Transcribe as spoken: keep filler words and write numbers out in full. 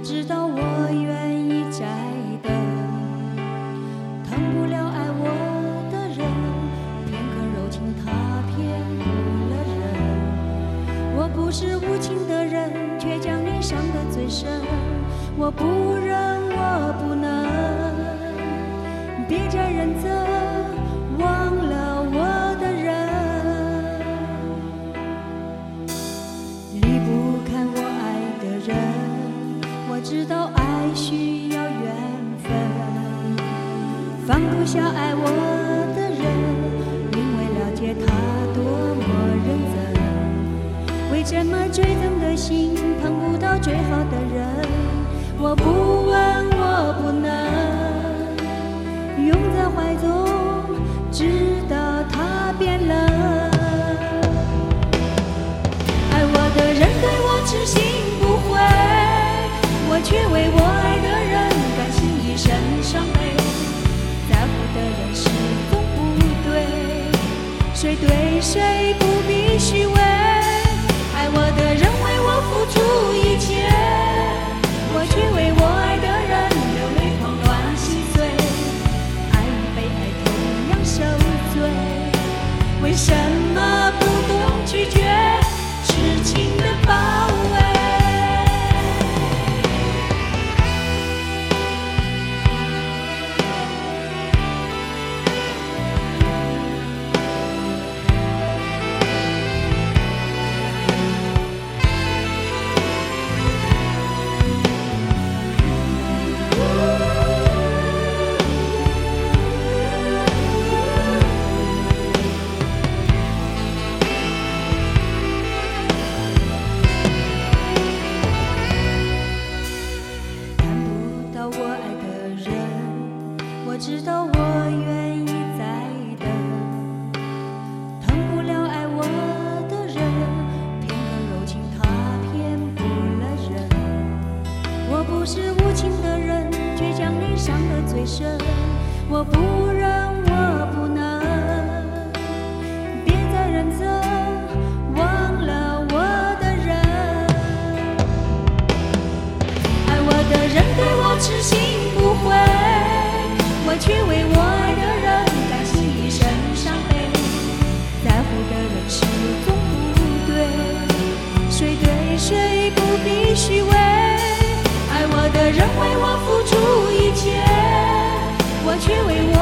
知道我愿意摘的，疼不了爱我的人，片刻柔情他骗不了人。我不是无情的人，却将你伤得最深。我不忍，我不能，别再认真，忘了我的人。离不开我爱的人，我知道爱需要缘分，放不下爱我的人，因为了解他多么认真。为什么最真的心碰不到最好的人？我不问，我不能，拥在怀中，直到他变冷。爱我的人对我痴心不悔，我却为我爱的人甘心一生伤悲。在乎的人始终不对，谁对谁不必虚伪。爱我的人为我付出一切，我却为我爱的人流泪狂乱心碎。爱与被爱同样受罪，为什么不懂拒绝痴情的包围？我知道我愿意再等，疼不了爱我的人，片刻柔情他骗不了人。我不是无情的人，却将你伤得最深。我不忍，我不能，别再认真，忘了我的人。爱我的人对我痴心不悔，我却为我爱的人甘心一生伤悲。在乎的人始终不对，谁对谁不必虚伪。爱我的人为我付出一切，我却为我